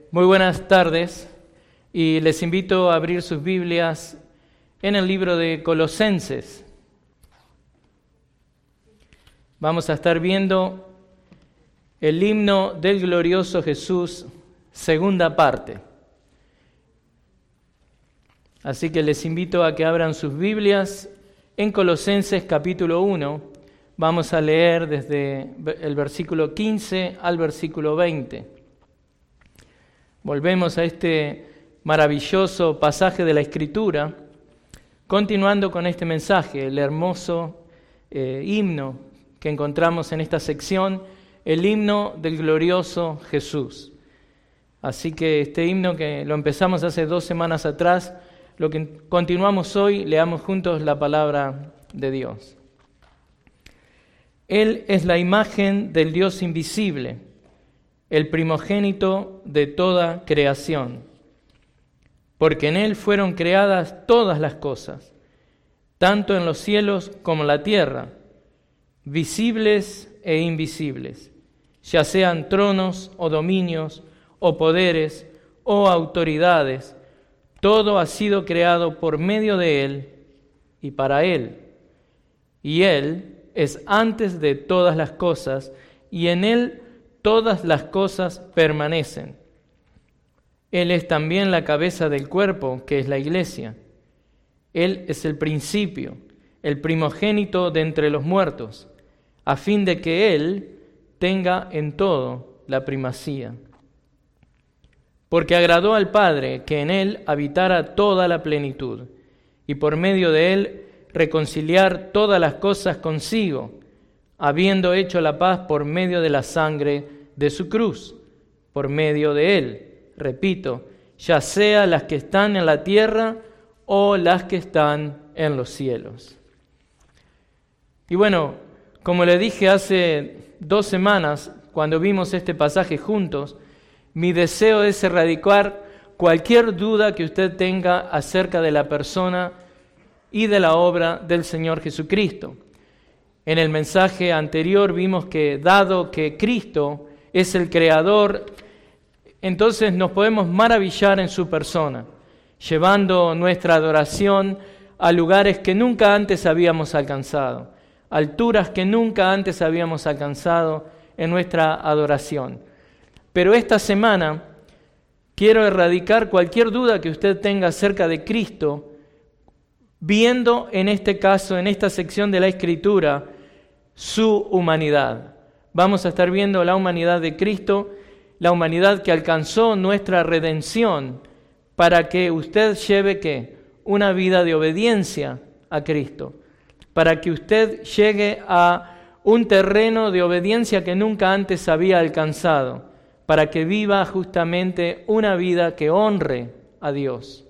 Muy buenas tardes y les invito a abrir sus Biblias en el libro de Colosenses. Vamos a estar viendo el himno del glorioso Jesús, segunda parte. Así que les invito a que abran sus Biblias en Colosenses capítulo 1. Vamos a leer desde el versículo 15 al versículo 20. Volvemos a este maravilloso pasaje de la Escritura, continuando con este mensaje, el hermoso himno que encontramos en esta sección, el himno del glorioso Jesús. Así que este himno que lo empezamos hace 2 semanas atrás, lo que continuamos hoy, leamos juntos la palabra de Dios. Él es la imagen del Dios invisible, el primogénito de toda creación, porque en Él fueron creadas todas las cosas, tanto en los cielos como en la tierra, visibles e invisibles, ya sean tronos o dominios, o poderes, o autoridades, todo ha sido creado por medio de Él y para Él. Y Él es antes de todas las cosas, y en Él todas las cosas permanecen. Él es también la cabeza del cuerpo, que es la iglesia. Él es el principio, el primogénito de entre los muertos, a fin de que Él tenga en todo la primacía. Porque agradó al Padre que en Él habitara toda la plenitud, y por medio de Él reconciliar todas las cosas consigo, habiendo hecho la paz por medio de la sangre de su cruz, por medio de Él, repito, ya sea las que están en la tierra o las que están en los cielos. Y bueno, como le dije hace 2 semanas, cuando vimos este pasaje juntos, mi deseo es erradicar cualquier duda que usted tenga acerca de la persona y de la obra del Señor Jesucristo. En el mensaje anterior vimos que dado que Cristo es el Creador, entonces nos podemos maravillar en su persona, llevando nuestra adoración a lugares que nunca antes habíamos alcanzado, alturas que nunca antes habíamos alcanzado en nuestra adoración. Pero esta semana quiero erradicar cualquier duda que usted tenga acerca de Cristo, viendo en este caso, en esta sección de la Escritura, su humanidad. Vamos a estar viendo la humanidad de Cristo, la humanidad que alcanzó nuestra redención, para que usted lleve ¿qué? Una vida de obediencia a Cristo, para que usted llegue a un terreno de obediencia que nunca antes había alcanzado, para que viva justamente una vida que honre a Dios.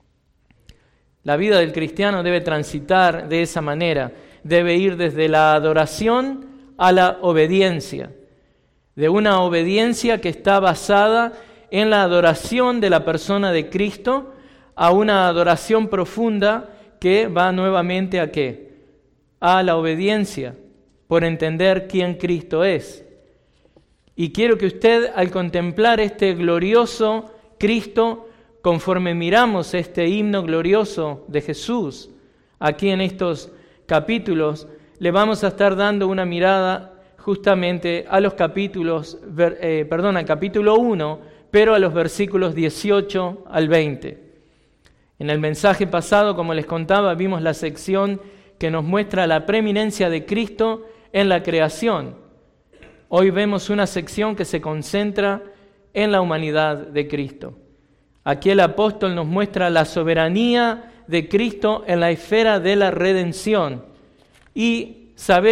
La vida del cristiano debe transitar de esa manera, debe ir desde la adoración a la obediencia, de una obediencia que está basada en la adoración de la persona de Cristo, a una adoración profunda que va nuevamente ¿a qué? A la obediencia, por entender quién Cristo es. Y quiero que usted, al contemplar este glorioso Cristo, conforme miramos este himno glorioso de Jesús, aquí en estos capítulos, le vamos a estar dando una mirada justamente a los al capítulo 1, pero a los versículos 18 al 20. En el mensaje pasado, como les contaba, vimos la sección que nos muestra la preeminencia de Cristo en la creación. Hoy vemos una sección que se concentra en la humanidad de Cristo. Aquí el apóstol nos muestra la soberanía de Cristo en la esfera de la redención. Y saber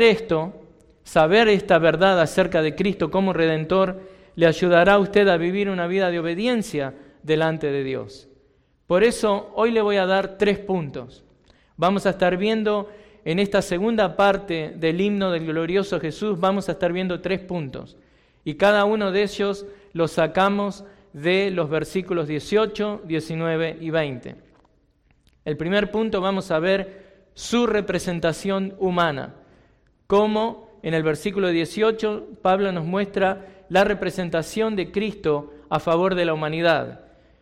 esta verdad acerca de Cristo como Redentor, le ayudará a usted a vivir una vida de obediencia delante de Dios. Por eso, hoy le voy a dar 3 puntos. Vamos a estar viendo en esta segunda parte del himno del glorioso Jesús, vamos a estar viendo 3 puntos. Y cada uno de ellos los sacamos de los versículos 18, 19 y 20. El primer punto vamos a ver su representación humana, cómo en el versículo 18 Pablo nos muestra la representación de Cristo a favor de la humanidad.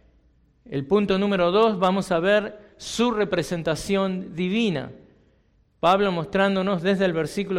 El punto número 2, vamos a ver su representación divina. Pablo mostrándonos desde el versículo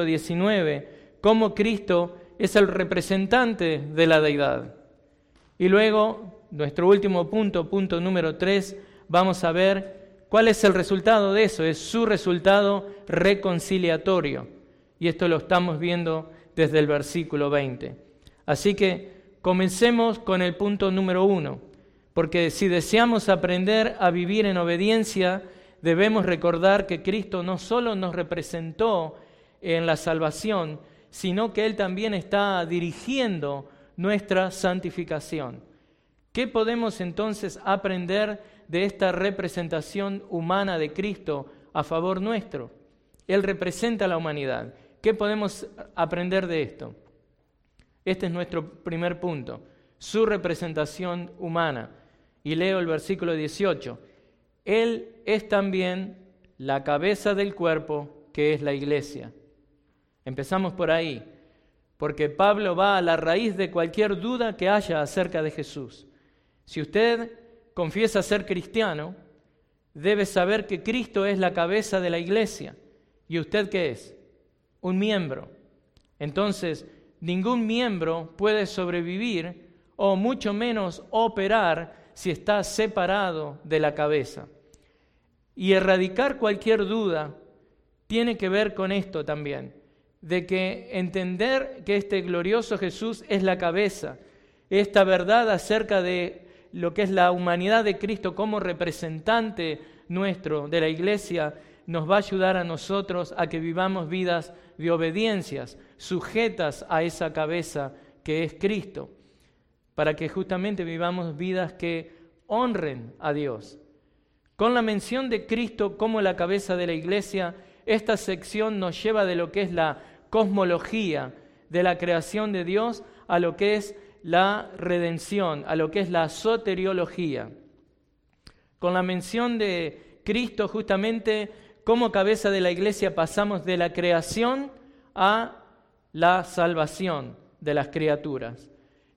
19 cómo Cristo es el representante de la deidad. Y luego, nuestro último punto, punto número 3, vamos a ver cuál es el resultado de eso. Es su resultado reconciliatorio. Y esto lo estamos viendo desde el versículo 20. Así que comencemos con el punto número 1, porque si deseamos aprender a vivir en obediencia, debemos recordar que Cristo no solo nos representó en la salvación, sino que Él también está dirigiendo nuestra santificación. ¿Qué podemos entonces aprender de esta representación humana de Cristo a favor nuestro? Él representa a la humanidad. ¿Qué podemos aprender de esto? Este es nuestro primer punto, su representación humana. Y leo el versículo 18. Él es también la cabeza del cuerpo, que es la iglesia. Empezamos por ahí, porque Pablo va a la raíz de cualquier duda que haya acerca de Jesús. Si usted confiesa ser cristiano, debe saber que Cristo es la cabeza de la iglesia. ¿Y usted qué es? Un miembro. Entonces, ningún miembro puede sobrevivir o mucho menos operar si está separado de la cabeza. Y erradicar cualquier duda tiene que ver con esto también, de que entender que este glorioso Jesús es la cabeza, esta verdad acerca de lo que es la humanidad de Cristo como representante nuestro de la iglesia, nos va a ayudar a nosotros a que vivamos vidas de obediencias, sujetas a esa cabeza que es Cristo, para que justamente vivamos vidas que honren a Dios. Con la mención de Cristo como la cabeza de la iglesia, esta sección nos lleva de lo que es la cosmología de la creación de Dios a lo que es la redención, a lo que es la soteriología. Con la mención de Cristo justamente como cabeza de la iglesia pasamos de la creación a la salvación de las criaturas.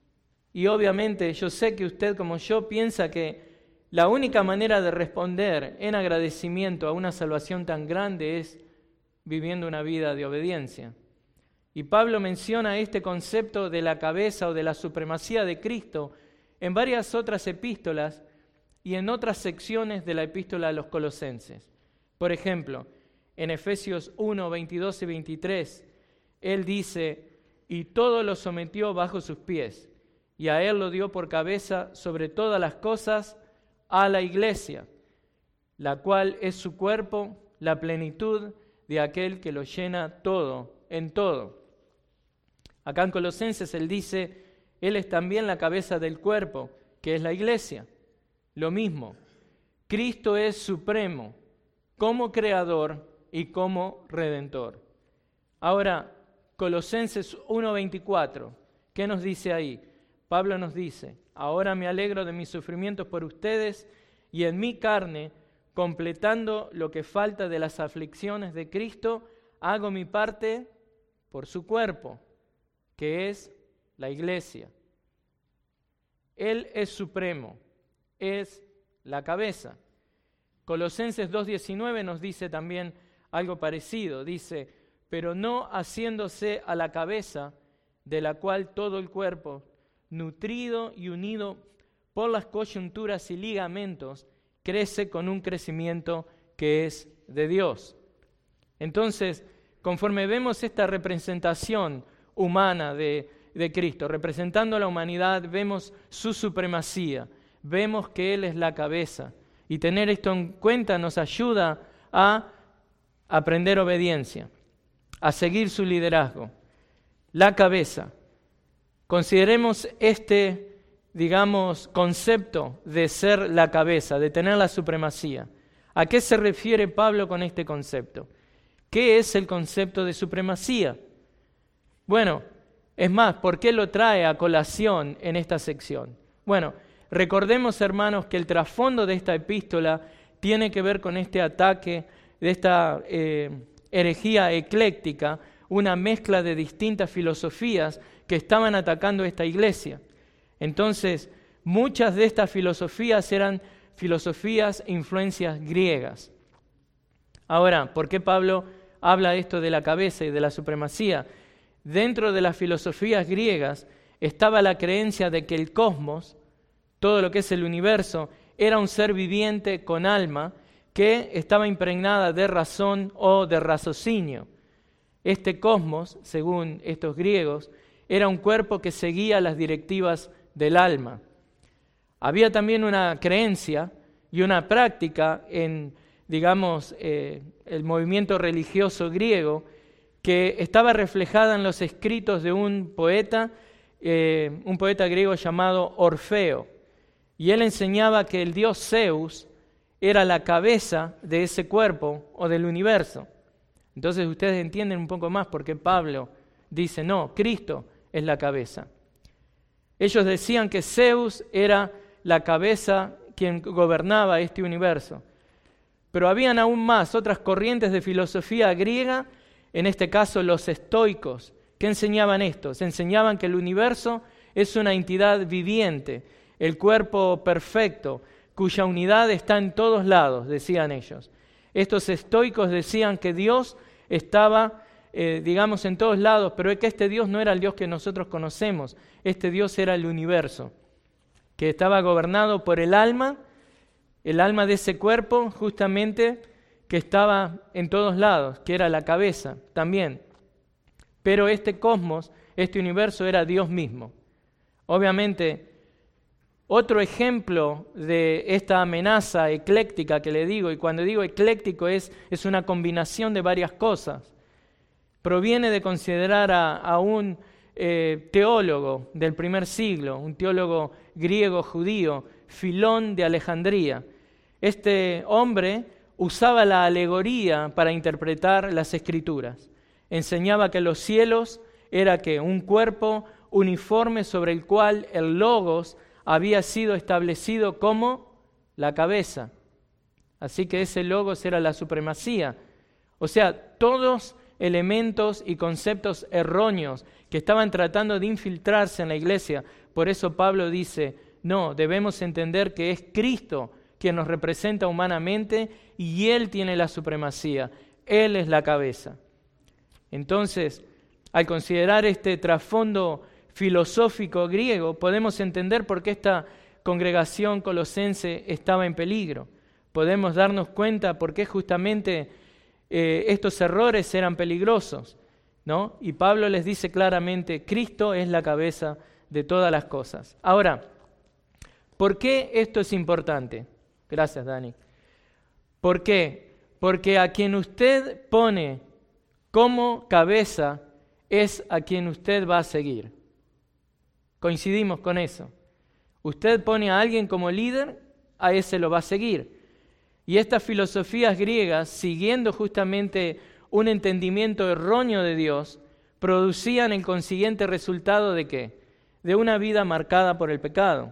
Y obviamente yo sé que usted como yo piensa que la única manera de responder en agradecimiento a una salvación tan grande es viviendo una vida de obediencia. Y Pablo menciona este concepto de la cabeza o de la supremacía de Cristo en varias otras epístolas y en otras secciones de la epístola a los Colosenses. Por ejemplo, en Efesios 1, 22 y 23, él dice, y todo lo sometió bajo sus pies, y a él lo dio por cabeza sobre todas las cosas a la iglesia, la cual es su cuerpo, la plenitud de aquel que lo llena todo, en todo. Acá en Colosenses él dice, él es también la cabeza del cuerpo, que es la iglesia. Lo mismo, Cristo es supremo, como creador y como redentor. Ahora, Colosenses 1:24, ¿qué nos dice ahí? Pablo nos dice, ahora me alegro de mis sufrimientos por ustedes y en mi carne, completando lo que falta de las aflicciones de Cristo, hago mi parte por su cuerpo, que es la iglesia. Él es supremo, es la cabeza. Colosenses 2:19 nos dice también algo parecido. Dice, pero no haciéndose a la cabeza, de la cual todo el cuerpo, nutrido y unido por las coyunturas y ligamentos, crece con un crecimiento que es de Dios. Entonces, conforme vemos esta representación humana de Cristo, representando a la humanidad, vemos su supremacía, vemos que Él es la cabeza. Y tener esto en cuenta nos ayuda a aprender obediencia, a seguir su liderazgo. La cabeza. Consideremos este, concepto de ser la cabeza, de tener la supremacía. ¿A qué se refiere Pablo con este concepto? ¿Qué es el concepto de supremacía? Bueno, es más, ¿por qué lo trae a colación en esta sección? Bueno, recordemos, hermanos, que el trasfondo de esta epístola tiene que ver con este ataque, de esta herejía ecléctica, una mezcla de distintas filosofías que estaban atacando esta iglesia. Entonces, Muchas de estas filosofías eran filosofías e influencias griegas. Ahora, ¿por qué Pablo habla esto de la cabeza y de la supremacía? Dentro de las filosofías griegas estaba la creencia de que el cosmos, todo lo que es el universo, era un ser viviente con alma que estaba impregnada de razón o de raciocinio. Este cosmos, según estos griegos, era un cuerpo que seguía las directivas del alma. Había también una creencia y una práctica en, digamos, el movimiento religioso griego que estaba reflejada en los escritos de un poeta griego llamado Orfeo. Y él enseñaba que el dios Zeus era la cabeza de ese cuerpo o del universo. Entonces ustedes entienden un poco más por qué Pablo dice, no, Cristo es la cabeza. Ellos decían que Zeus era la cabeza quien gobernaba este universo. Pero habían aún más otras corrientes de filosofía griega, en este caso los estoicos. ¿Qué enseñaban estos? Enseñaban que el universo es una entidad viviente, el cuerpo perfecto, cuya unidad está en todos lados, decían ellos. Estos estoicos decían que Dios estaba, en todos lados, pero es que este Dios no era el Dios que nosotros conocemos. Este Dios era el universo, que estaba gobernado por el alma de ese cuerpo, justamente, que estaba en todos lados, que era la cabeza también. Pero este cosmos, este universo, era Dios mismo. Obviamente, otro ejemplo de esta amenaza ecléctica que le digo, y cuando digo ecléctico es una combinación de varias cosas, proviene de considerar a un teólogo del primer siglo, un teólogo griego judío, Filón de Alejandría. Este hombre usaba la alegoría para interpretar las Escrituras. Enseñaba que los cielos era que un cuerpo uniforme sobre el cual el logos había sido establecido como la cabeza. Así que ese logos era la supremacía. O sea, todos elementos y conceptos erróneos que estaban tratando de infiltrarse en la iglesia. Por eso Pablo dice, no, debemos entender que es Cristo quien nos representa humanamente y Él tiene la supremacía. Él es la cabeza. Entonces, al considerar este trasfondo filosófico griego, podemos entender por qué esta congregación colosense estaba en peligro. Podemos darnos cuenta por qué justamente estos errores eran peligrosos, ¿no? Y Pablo les dice claramente, Cristo es la cabeza de todas las cosas. Ahora, ¿por qué esto es importante? Gracias, Dani. ¿Por qué? Porque a quien usted pone como cabeza es a quien usted va a seguir. Coincidimos con eso. Usted pone a alguien como líder, a ese lo va a seguir. Y estas filosofías griegas, siguiendo justamente un entendimiento erróneo de Dios, producían el consiguiente resultado ¿de qué? De una vida marcada por el pecado.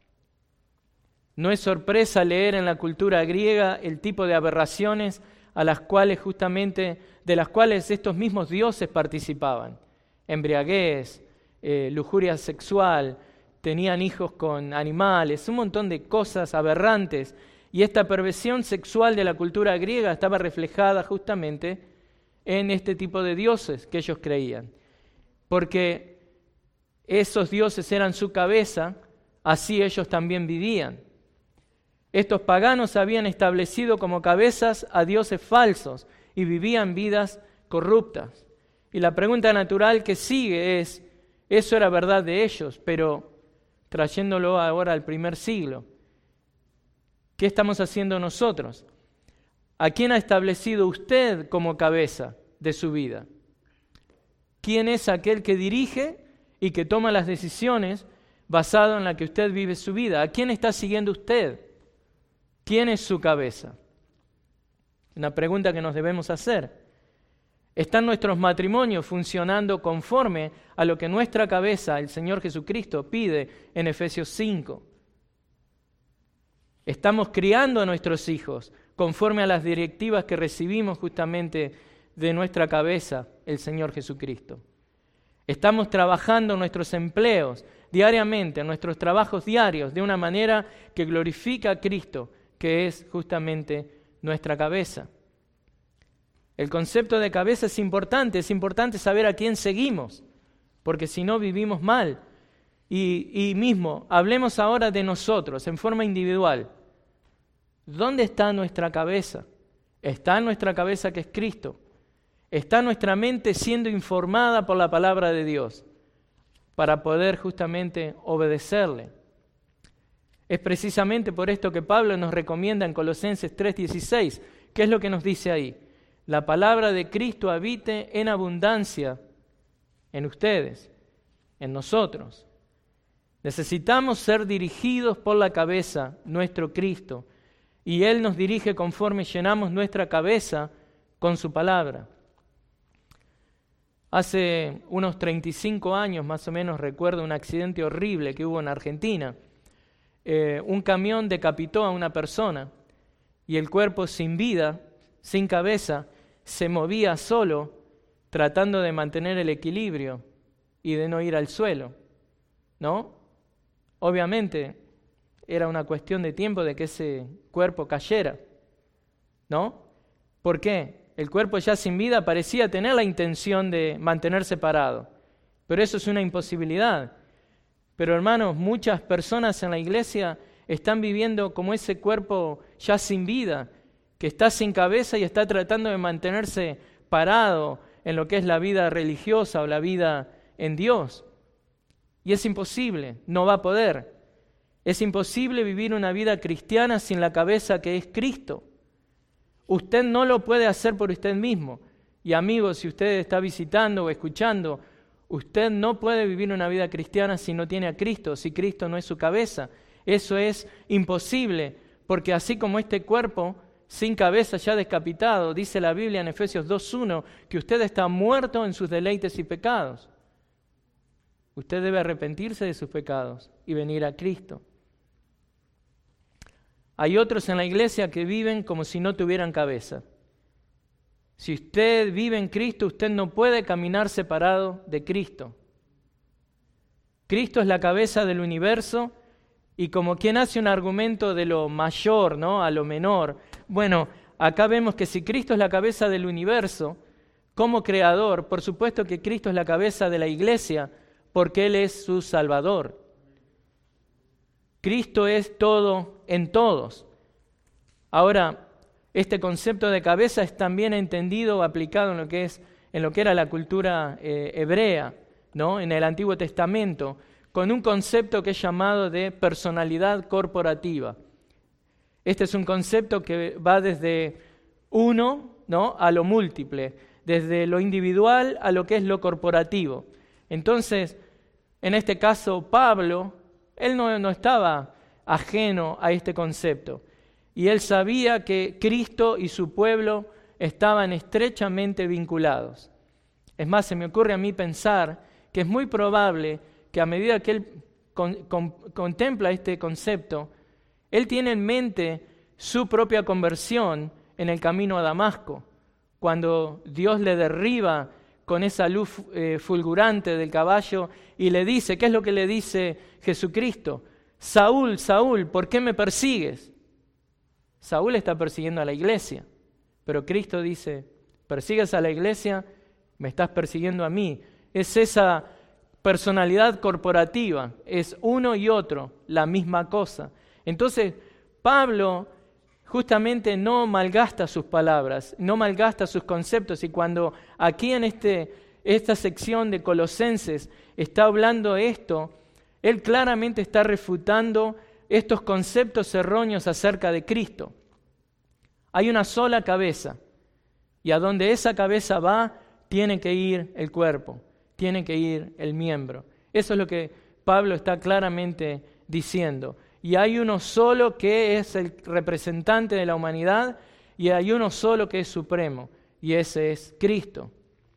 No es sorpresa leer en la cultura griega el tipo de aberraciones de las cuales estos mismos dioses participaban. Embriaguez, lujuria sexual, tenían hijos con animales, un montón de cosas aberrantes. Y esta perversión sexual de la cultura griega estaba reflejada justamente en este tipo de dioses que ellos creían. Porque esos dioses eran su cabeza, así ellos también vivían. Estos paganos habían establecido como cabezas a dioses falsos y vivían vidas corruptas. Y la pregunta natural que sigue es, eso era verdad de ellos, pero trayéndolo ahora al primer siglo, ¿qué estamos haciendo nosotros? ¿A quién ha establecido usted como cabeza de su vida? ¿Quién es aquel que dirige y que toma las decisiones basado en la que usted vive su vida? ¿A quién está siguiendo usted? ¿Quién es su cabeza? Una pregunta que nos debemos hacer. ¿Están nuestros matrimonios funcionando conforme a lo que nuestra cabeza, el Señor Jesucristo, pide en Efesios 5? ¿Estamos criando a nuestros hijos conforme a las directivas que recibimos justamente de nuestra cabeza, el Señor Jesucristo? Estamos trabajando en nuestros empleos diariamente, en nuestros trabajos diarios, de una manera que glorifica a Cristo, que es justamente nuestra cabeza. El concepto de cabeza es importante saber a quién seguimos, porque si no vivimos mal. Y mismo, hablemos ahora de nosotros, en forma individual. ¿Dónde está nuestra cabeza? ¿Está en nuestra cabeza que es Cristo? ¿Está nuestra mente siendo informada por la palabra de Dios para poder justamente obedecerle? Es precisamente por esto que Pablo nos recomienda en Colosenses 3:16. ¿Qué es lo que nos dice ahí? La palabra de Cristo habite en abundancia en ustedes, en nosotros. Necesitamos ser dirigidos por la cabeza, nuestro Cristo, y Él nos dirige conforme llenamos nuestra cabeza con su palabra. Hace unos 35 años más o menos recuerdo un accidente horrible que hubo en Argentina. Un camión decapitó a una persona y el cuerpo sin vida, sin cabeza, se movía solo tratando de mantener el equilibrio y de no ir al suelo, ¿no? Obviamente era una cuestión de tiempo de que ese cuerpo cayera, ¿no? ¿Por qué? El cuerpo ya sin vida parecía tener la intención de mantenerse parado, pero eso es una imposibilidad. Pero hermanos, muchas personas en la iglesia están viviendo como ese cuerpo ya sin vida, que está sin cabeza y está tratando de mantenerse parado en lo que es la vida religiosa o la vida en Dios. Y es imposible, no va a poder. Es imposible vivir una vida cristiana sin la cabeza que es Cristo. Usted no lo puede hacer por usted mismo. Y amigos, si usted está visitando o escuchando, usted no puede vivir una vida cristiana si no tiene a Cristo, si Cristo no es su cabeza. Eso es imposible, porque así como este cuerpo sin cabeza ya decapitado, dice la Biblia en Efesios 2:1, que usted está muerto en sus deleites y pecados. Usted debe arrepentirse de sus pecados y venir a Cristo. Hay otros en la iglesia que viven como si no tuvieran cabeza. Si usted vive en Cristo, usted no puede caminar separado de Cristo. Cristo es la cabeza del universo y como quien hace un argumento de lo mayor, ¿no?, a lo menor. Bueno, acá vemos que si Cristo es la cabeza del universo, como creador, por supuesto que Cristo es la cabeza de la iglesia, porque Él es su Salvador. Cristo es todo en todos. Ahora, este concepto de cabeza es también entendido o aplicado en lo que era la cultura hebrea, ¿no?, en el Antiguo Testamento, con un concepto que es llamado de personalidad corporativa. Este es un concepto que va desde uno, ¿no?, a lo múltiple, desde lo individual a lo que es lo corporativo. Entonces, en este caso, Pablo, él no estaba ajeno a este concepto. Y él sabía que Cristo y su pueblo estaban estrechamente vinculados. Es más, se me ocurre a mí pensar que es muy probable que a medida que él contempla este concepto, él tiene en mente su propia conversión en el camino a Damasco, cuando Dios le derriba con esa luz fulgurante del caballo y le dice, ¿qué es lo que le dice Jesucristo? Saúl, Saúl, ¿por qué me persigues? Saúl está persiguiendo a la iglesia, pero Cristo dice, ¿persigues a la iglesia? Me estás persiguiendo a mí. Es esa personalidad corporativa, es uno y otro, la misma cosa. Entonces, Pablo justamente no malgasta sus palabras, no malgasta sus conceptos, y cuando aquí en esta sección de Colosenses está hablando esto, él claramente está refutando estos conceptos erróneos acerca de Cristo. Hay una sola cabeza, y a donde esa cabeza va, tiene que ir el cuerpo, tiene que ir el miembro. Eso es lo que Pablo está claramente diciendo. Y hay uno solo que es el representante de la humanidad, y hay uno solo que es supremo, y ese es Cristo.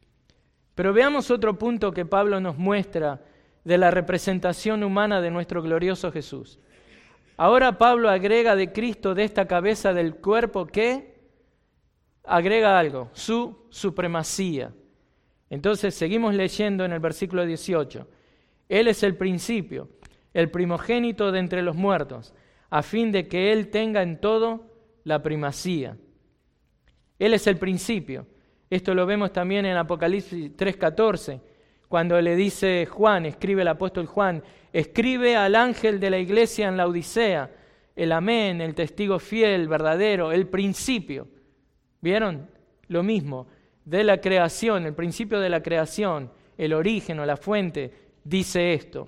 Pero veamos otro punto que Pablo nos muestra de la representación humana de nuestro glorioso Jesús. Ahora Pablo agrega de Cristo, de esta cabeza del cuerpo, ¿qué? Agrega algo, su supremacía. Entonces seguimos leyendo en el versículo 18. Él es el principio, el primogénito de entre los muertos, a fin de que Él tenga en todo la primacía. Él es el principio. Esto lo vemos también en Apocalipsis 3:14, cuando le dice Juan, escribe el apóstol Juan, escribe al ángel de la iglesia en la Odisea, el amén, el testigo fiel, verdadero, el principio. ¿Vieron? Lo mismo, de la creación, el principio de la creación, el origen o la fuente, dice esto.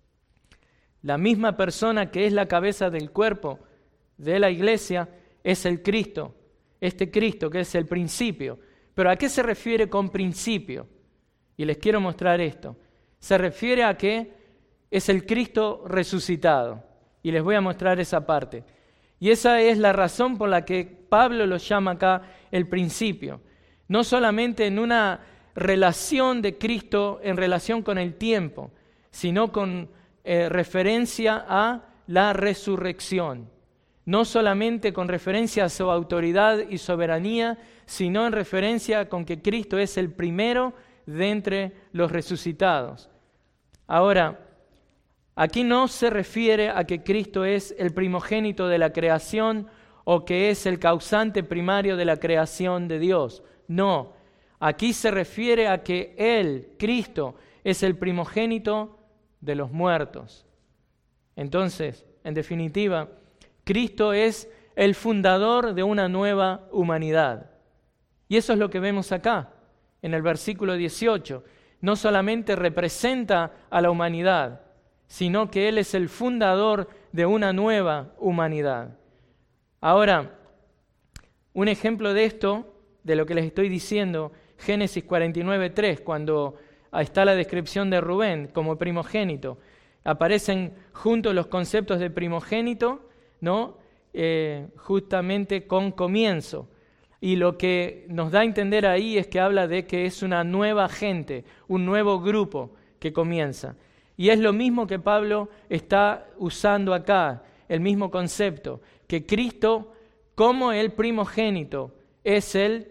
La misma persona que es la cabeza del cuerpo de la iglesia es el Cristo, este Cristo que es el principio. ¿Pero a qué se refiere con principio? Y les quiero mostrar esto. Se refiere a que es el Cristo resucitado. Y les voy a mostrar esa parte. Y esa es la razón por la que Pablo lo llama acá el principio. No solamente en una relación de Cristo en relación con el tiempo, sino con referencia a la resurrección. No solamente con referencia a su autoridad y soberanía, sino en referencia con que Cristo es el primero de entre los resucitados. Ahora, aquí no se refiere a que Cristo es el primogénito de la creación o que es el causante primario de la creación de Dios. No, aquí se refiere a que Él, Cristo, es el primogénito de los muertos. Entonces, en definitiva, Cristo es el fundador de una nueva humanidad. Y eso es lo que vemos acá, en el versículo 18. No solamente representa a la humanidad, sino que Él es el fundador de una nueva humanidad. Ahora, un ejemplo de esto, de lo que les estoy diciendo, Génesis 49:3, cuando está la descripción de Rubén como primogénito. Aparecen juntos los conceptos de primogénito, ¿no? Justamente con comienzo. Y lo que nos da a entender ahí es que habla de que es una nueva gente, un nuevo grupo que comienza. Y es lo mismo que Pablo está usando acá, el mismo concepto, que Cristo como el primogénito es él,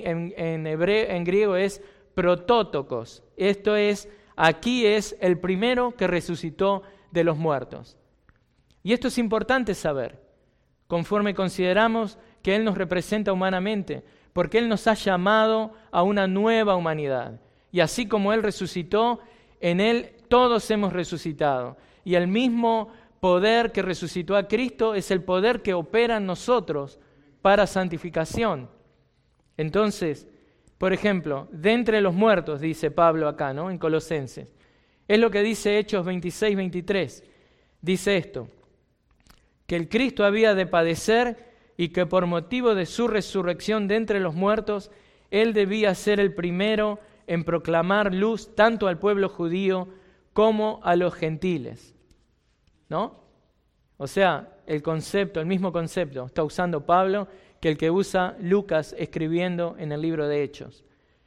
en griego es protótokos. Esto es, aquí es el primero que resucitó de los muertos. Y esto es importante saber, conforme consideramos que Él nos representa humanamente, porque Él nos ha llamado a una nueva humanidad. Y así como Él resucitó, en Él todos hemos resucitado. Y el mismo poder que resucitó a Cristo es el poder que opera en nosotros para santificación. Entonces, por ejemplo, de entre los muertos, dice Pablo acá, ¿no? En Colosenses. Es lo que dice Hechos 26-23. Dice esto, que el Cristo había de padecer y que por motivo de su resurrección de entre los muertos, Él debía ser el primero en proclamar luz tanto al pueblo judío como a los gentiles. ¿No? O sea, el mismo concepto está usando Pablo que el que usa Lucas escribiendo en el libro de Hechos.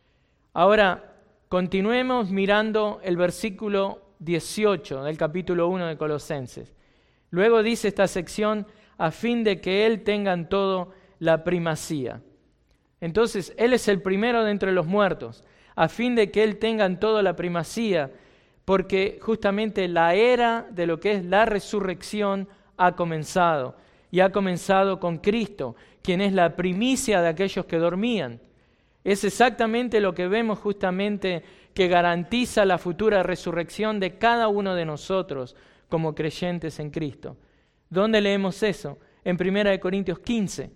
Ahora, continuemos mirando el versículo 18 del capítulo 1 de Colosenses. Luego dice esta sección, a fin de que Él tenga en todo la primacía. Entonces, Él es el primero de entre los muertos, a fin de que Él tenga en todo la primacía, porque justamente la era de lo que es la resurrección ha comenzado, y ha comenzado con Cristo, quien es la primicia de aquellos que dormían. Es exactamente lo que vemos justamente que garantiza la futura resurrección de cada uno de nosotros como creyentes en Cristo. ¿Dónde leemos eso? En 1 Corintios 15.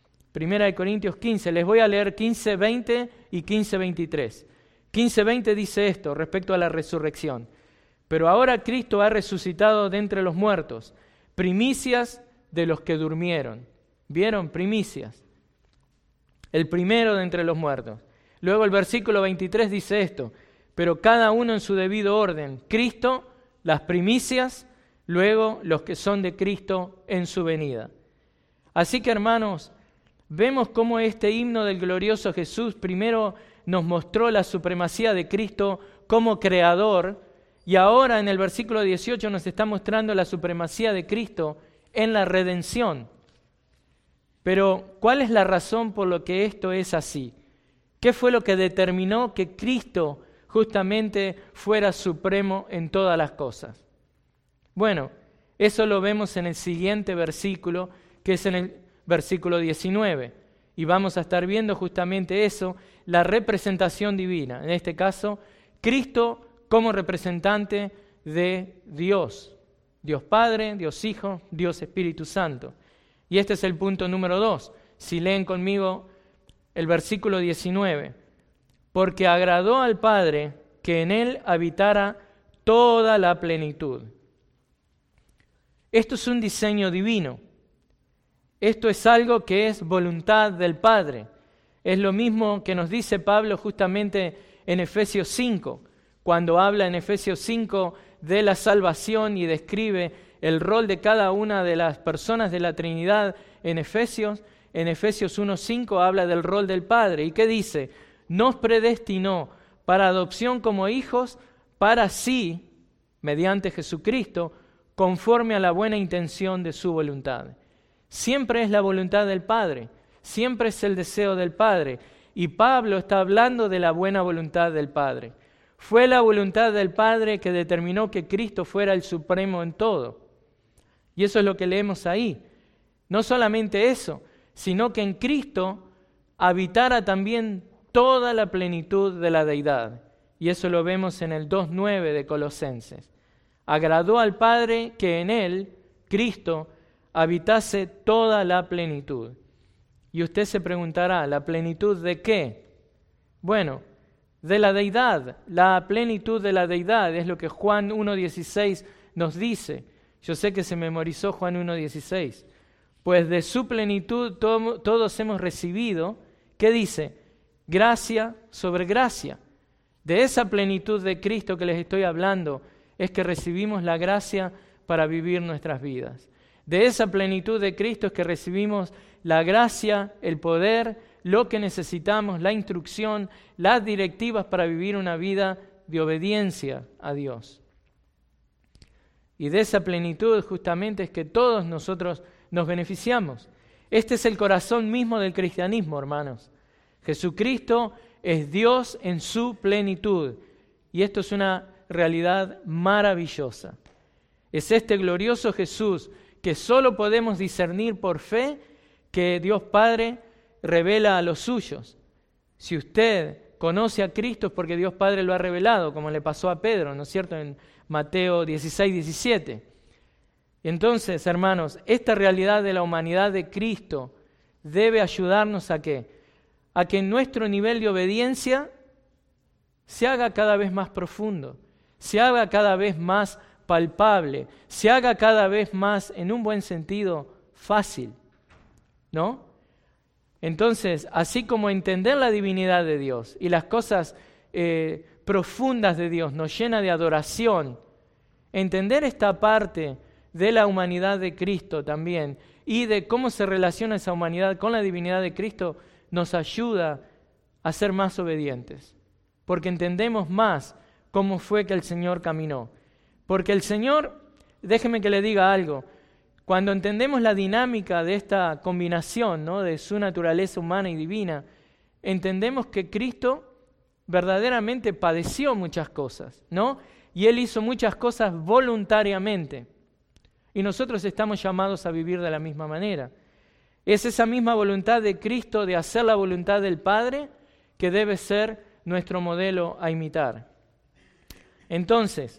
1 Corintios 15, les voy a leer 15:20 y 15:23. 15:20 dice esto respecto a la resurrección. Pero ahora Cristo ha resucitado de entre los muertos, primicias de los que durmieron. ¿Vieron? Primicias. El primero de entre los muertos. Luego el versículo 23 dice esto, pero cada uno en su debido orden. Cristo, las primicias, luego los que son de Cristo en su venida. Así que, hermanos, vemos cómo este himno del glorioso Jesús primero nos mostró la supremacía de Cristo como creador, y ahora en el versículo 18 nos está mostrando la supremacía de Cristo en la redención. Pero, ¿cuál es la razón por lo que esto es así? ¿Qué fue lo que determinó que Cristo justamente fuera supremo en todas las cosas? Bueno, eso lo vemos en el siguiente versículo, que es en el versículo 19. Y vamos a estar viendo justamente eso, la representación divina. En este caso, Cristo como representante de Dios. Dios Padre, Dios Hijo, Dios Espíritu Santo. Y este es el punto número 2. Si leen conmigo el versículo 19. Porque agradó al Padre que en Él habitara toda la plenitud. Esto es un diseño divino. Esto es algo que es voluntad del Padre. Es lo mismo que nos dice Pablo justamente en Efesios 5, cuando habla en Efesios 5 de la salvación y describe el rol de cada una de las personas de la Trinidad en Efesios 1:5 habla del rol del Padre. ¿Y qué dice? Nos predestinó para adopción como hijos, para sí, mediante Jesucristo, conforme a la buena intención de su voluntad. Siempre es la voluntad del Padre, siempre es el deseo del Padre. Y Pablo está hablando de la buena voluntad del Padre. Fue la voluntad del Padre que determinó que Cristo fuera el supremo en todo. Y eso es lo que leemos ahí. No solamente eso, sino que en Cristo habitara también toda la plenitud de la deidad. Y eso lo vemos en el 2:9 de Colosenses. Agradó al Padre que en Él, Cristo, habitase toda la plenitud. Y usted se preguntará, ¿la plenitud de qué? Bueno, de la deidad. La plenitud de la deidad es lo que Juan 1:16 nos dice. Yo sé que se memorizó Juan 1:16. Pues de su plenitud todos hemos recibido, ¿qué dice? Gracia sobre gracia. De esa plenitud de Cristo que les estoy hablando es que recibimos la gracia para vivir nuestras vidas. De esa plenitud de Cristo es que recibimos la gracia, el poder, lo que necesitamos, la instrucción, las directivas para vivir una vida de obediencia a Dios. Y de esa plenitud justamente es que todos nosotros nos beneficiamos. Este es el corazón mismo del cristianismo, hermanos. Jesucristo es Dios en su plenitud. Y esto es una realidad maravillosa. Es este glorioso Jesús que solo podemos discernir por fe que Dios Padre revela a los suyos. Si usted conoce a Cristo es porque Dios Padre lo ha revelado, como le pasó a Pedro, ¿no es cierto?, en Mateo 16:17. Y entonces, hermanos, esta realidad de la humanidad de Cristo debe ayudarnos ¿a qué? A que nuestro nivel de obediencia se haga cada vez más profundo, se haga cada vez más palpable, se haga cada vez más, en un buen sentido, fácil, ¿no? Entonces, así como entender la divinidad de Dios y las cosas profundas de Dios nos llena de adoración, entender esta parte de la humanidad de Cristo también y de cómo se relaciona esa humanidad con la divinidad de Cristo nos ayuda a ser más obedientes, porque entendemos más cómo fue que el Señor caminó. Porque el Señor, déjeme que le diga algo, cuando entendemos la dinámica de esta combinación, ¿no?, de su naturaleza humana y divina, entendemos que Cristo verdaderamente padeció muchas cosas, ¿no? Y Él hizo muchas cosas voluntariamente. Y nosotros estamos llamados a vivir de la misma manera. Es esa misma voluntad de Cristo de hacer la voluntad del Padre que debe ser nuestro modelo a imitar. Entonces,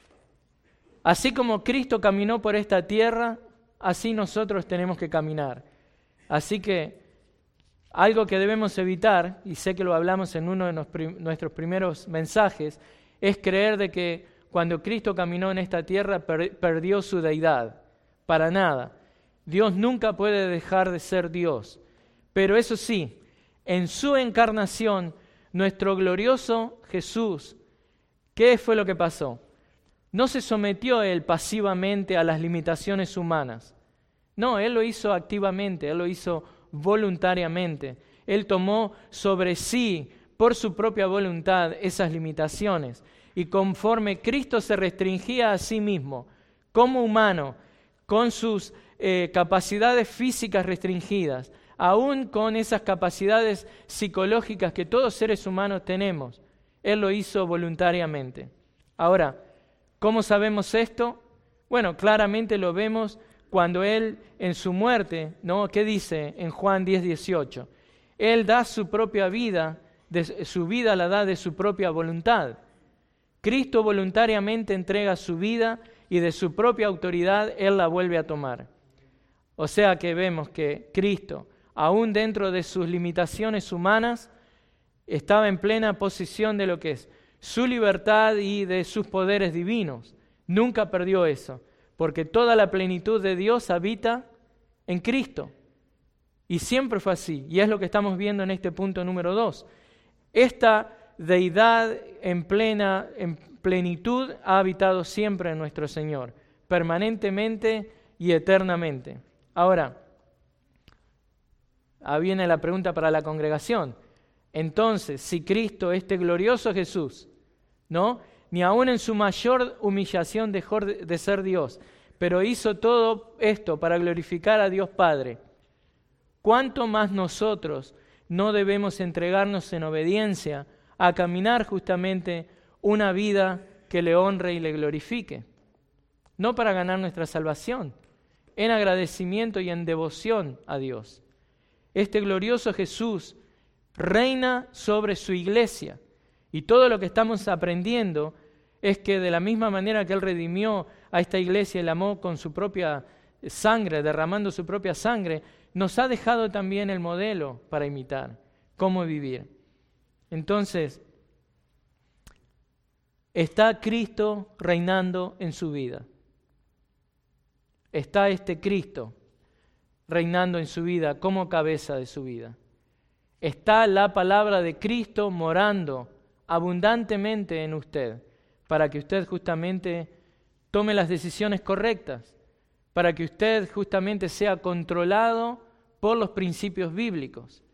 así como Cristo caminó por esta tierra, así nosotros tenemos que caminar. Así que algo que debemos evitar, y sé que lo hablamos en uno de nuestros primeros mensajes, es creer de que cuando Cristo caminó en esta tierra perdió su deidad. Para nada. Dios nunca puede dejar de ser Dios. Pero eso sí, en su encarnación, nuestro glorioso Jesús, ¿qué fue lo que pasó? No se sometió Él pasivamente a las limitaciones humanas. No, Él lo hizo activamente, Él lo hizo voluntariamente. Él tomó sobre sí, por su propia voluntad, esas limitaciones. Y conforme Cristo se restringía a sí mismo, como humano, con sus capacidades físicas restringidas, aún con esas capacidades psicológicas que todos seres humanos tenemos. Él lo hizo voluntariamente. Ahora, ¿cómo sabemos esto? Bueno, claramente lo vemos cuando Él en su muerte, ¿no? ¿Qué dice en Juan 10:18? Él da su propia vida, su vida la da de su propia voluntad. Cristo voluntariamente entrega su vida y de su propia autoridad Él la vuelve a tomar. O sea que vemos que Cristo, aún dentro de sus limitaciones humanas, estaba en plena posesión de lo que es su libertad y de sus poderes divinos. Nunca perdió eso, porque toda la plenitud de Dios habita en Cristo. Y siempre fue así, y es lo que estamos viendo en este punto número 2. Esta deidad en plenitud ha habitado siempre en nuestro Señor, permanentemente y eternamente. Ahora, viene la pregunta para la congregación. Entonces, si Cristo, este glorioso Jesús, ¿no?, ni aun en su mayor humillación dejó de ser Dios, pero hizo todo esto para glorificar a Dios Padre, ¿cuánto más nosotros no debemos entregarnos en obediencia a caminar justamente una vida que le honre y le glorifique? No para ganar nuestra salvación, en agradecimiento y en devoción a Dios. Este glorioso Jesús reina sobre su iglesia, y todo lo que estamos aprendiendo es que de la misma manera que Él redimió a esta iglesia y la amó con su propia sangre, derramando su propia sangre, nos ha dejado también el modelo para imitar, cómo vivir. Entonces, está Cristo reinando en su vida. Está este Cristo reinando en su vida como cabeza de su vida. Está la palabra de Cristo morando abundantemente en usted, para que usted justamente tome las decisiones correctas, para que usted justamente sea controlado por los principios bíblicos.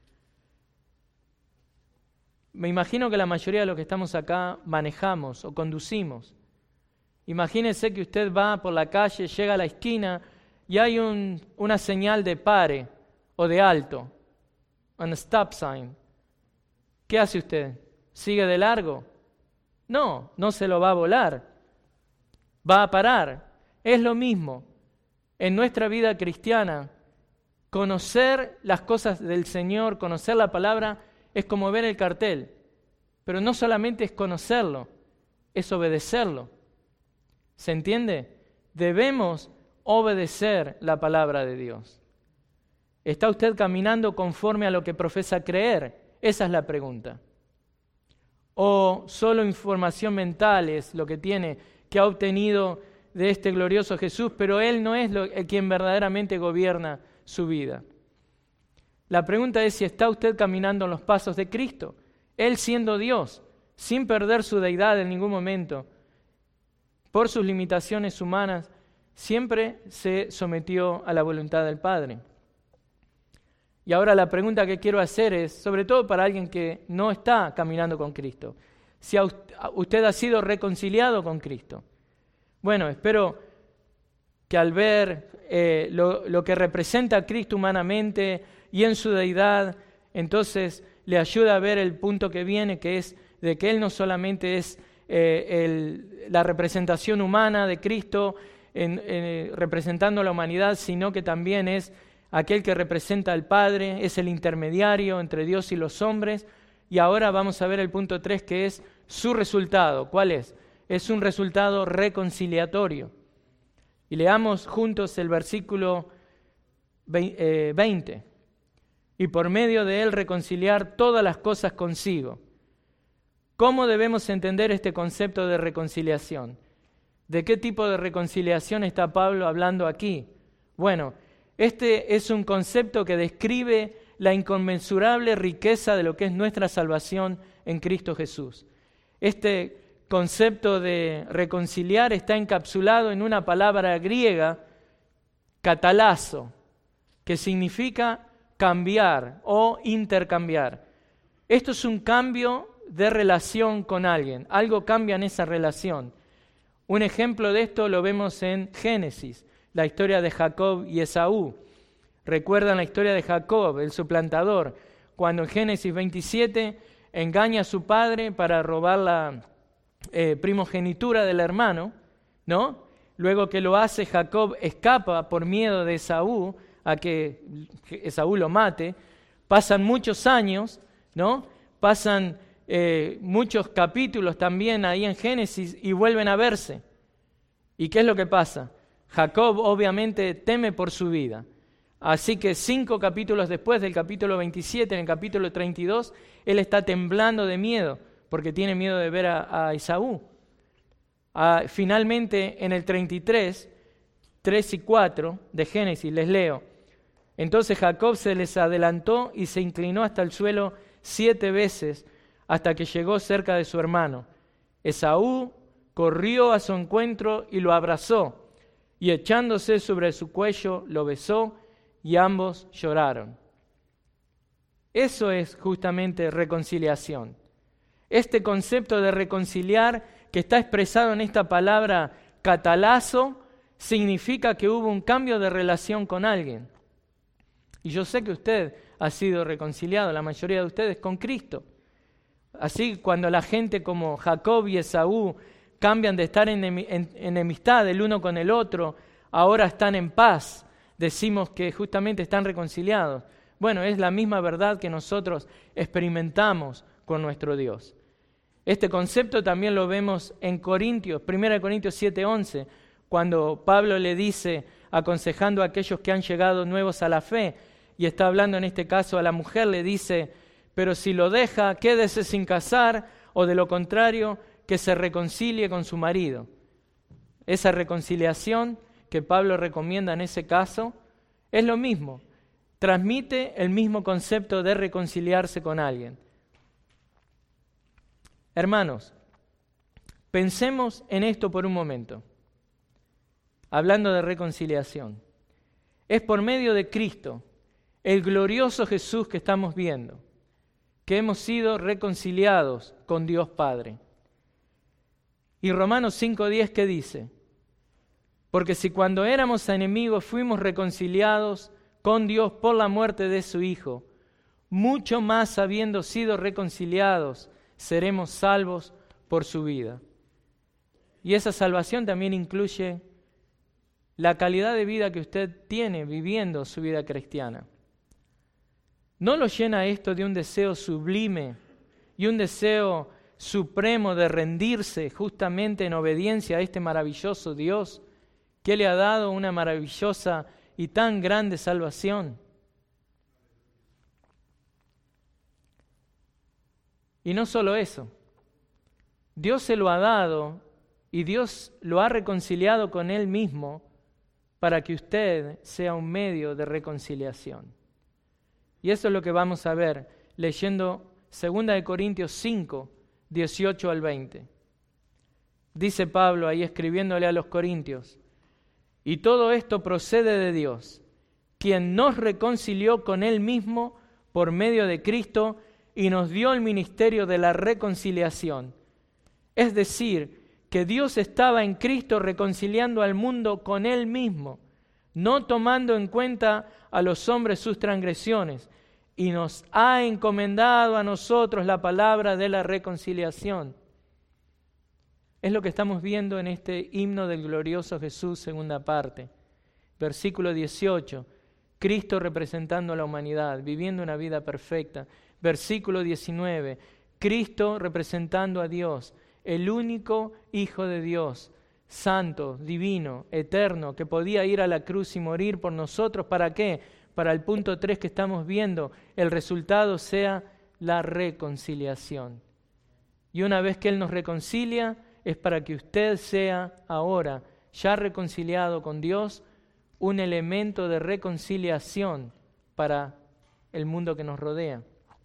Me imagino que la mayoría de los que estamos acá manejamos o conducimos. Imagínese que usted va por la calle, llega a la esquina y hay una señal de pare o de alto, un stop sign. ¿Qué hace usted? ¿Sigue de largo? No, no se lo va a volar. Va a parar. Es lo mismo. En nuestra vida cristiana, conocer las cosas del Señor, conocer la palabra, es como ver el cartel. Pero no solamente es conocerlo, es obedecerlo. ¿Se entiende? Debemos obedecer la palabra de Dios. ¿Está usted caminando conforme a lo que profesa creer? Esa es la pregunta. ¿O solo información mental es lo que tiene, que ha obtenido de este glorioso Jesús, pero Él no es quien verdaderamente gobierna su vida? La pregunta es si está usted caminando en los pasos de Cristo, Él siendo Dios, sin perder su deidad en ningún momento. Por sus limitaciones humanas, siempre se sometió a la voluntad del Padre. Y ahora la pregunta que quiero hacer es, sobre todo para alguien que no está caminando con Cristo, si usted ha sido reconciliado con Cristo. Bueno, espero que al ver lo que representa a Cristo humanamente y en su deidad, entonces le ayuda a ver el punto que viene, que es de que Él no solamente es la representación humana de Cristo representando a la humanidad, sino que también es aquel que representa al Padre, es el intermediario entre Dios y los hombres. Y ahora vamos a ver el punto 3, que es su resultado. ¿Cuál es? Es un resultado reconciliatorio. Y leamos juntos el versículo 20. Y por medio de él reconciliar todas las cosas consigo. ¿Cómo debemos entender este concepto de reconciliación? ¿De qué tipo de reconciliación está Pablo hablando aquí? Bueno, este es un concepto que describe la inconmensurable riqueza de lo que es nuestra salvación en Cristo Jesús. Este concepto de reconciliar está encapsulado en una palabra griega, katalazo, que significa cambiar o intercambiar. Esto es un cambio de relación con alguien, algo cambia en esa relación. Un ejemplo de esto lo vemos en Génesis, la historia de Jacob y Esaú. Recuerdan la historia de Jacob, el suplantador, cuando en Génesis 27 engaña a su padre para robar la primogenitura del hermano, ¿no? Luego que lo hace, Jacob escapa por miedo de Esaú, a que Esaú lo mate. Pasan muchos años, ¿no? Pasan muchos capítulos también ahí en Génesis y vuelven a verse. ¿Y qué es lo que pasa? Jacob obviamente teme por su vida. Así que 5 capítulos después del capítulo 27, en el capítulo 32, él está temblando de miedo, porque tiene miedo de ver a Esaú. Finalmente, en el 33, 3 y 4 de Génesis, les leo. Entonces Jacob se les adelantó y se inclinó hasta el suelo 7 veces, hasta que llegó cerca de su hermano. Esaú corrió a su encuentro y lo abrazó, y echándose sobre su cuello, lo besó, y ambos lloraron. Eso es justamente reconciliación. Este concepto de reconciliar que está expresado en esta palabra catalazo significa que hubo un cambio de relación con alguien. Y yo sé que usted ha sido reconciliado, la mayoría de ustedes, con Cristo. Así, cuando la gente como Jacob y Esaú cambian de estar en enemistad el uno con el otro, ahora están en paz, decimos que justamente están reconciliados. Bueno, es la misma verdad que nosotros experimentamos con nuestro Dios. Este concepto también lo vemos en Corintios, 1 Corintios 7:11, cuando Pablo le dice, aconsejando a aquellos que han llegado nuevos a la fe, y está hablando en este caso a la mujer, le dice, pero si lo deja, quédese sin casar, o de lo contrario, que se reconcilie con su marido. Esa reconciliación que Pablo recomienda en ese caso es lo mismo, transmite el mismo concepto de reconciliarse con alguien. Hermanos, pensemos en esto por un momento, hablando de reconciliación. Es por medio de Cristo, el glorioso Jesús que estamos viendo, que hemos sido reconciliados con Dios Padre. Y Romanos 5:10, ¿qué dice? Porque si cuando éramos enemigos fuimos reconciliados con Dios por la muerte de su Hijo, mucho más habiendo sido reconciliados, seremos salvos por su vida. Y esa salvación también incluye la calidad de vida que usted tiene viviendo su vida cristiana. ¿No lo llena esto de un deseo sublime y un deseo supremo de rendirse justamente en obediencia a este maravilloso Dios que le ha dado una maravillosa y tan grande salvación? Y no solo eso, Dios se lo ha dado y Dios lo ha reconciliado con Él mismo para que usted sea un medio de reconciliación. Y eso es lo que vamos a ver leyendo 2 Corintios 5, 18 al 20. Dice Pablo ahí escribiéndole a los corintios, y todo esto procede de Dios, quien nos reconcilió con Él mismo por medio de Cristo y nos dio el ministerio de la reconciliación. Es decir, que Dios estaba en Cristo reconciliando al mundo con Él mismo, no tomando en cuenta a los hombres sus transgresiones, y nos ha encomendado a nosotros la palabra de la reconciliación. Es lo que estamos viendo en este himno del glorioso Jesús, segunda parte. Versículo 18, Cristo representando a la humanidad, viviendo una vida perfecta. Versículo 19, Cristo representando a Dios, el único Hijo de Dios, santo, divino, eterno, que podía ir a la cruz y morir por nosotros. ¿Para qué? Para el punto 3 que estamos viendo, el resultado sea la reconciliación. Y una vez que Él nos reconcilia, es para que usted sea ahora, ya reconciliado con Dios, un elemento de reconciliación para el mundo que nos rodea.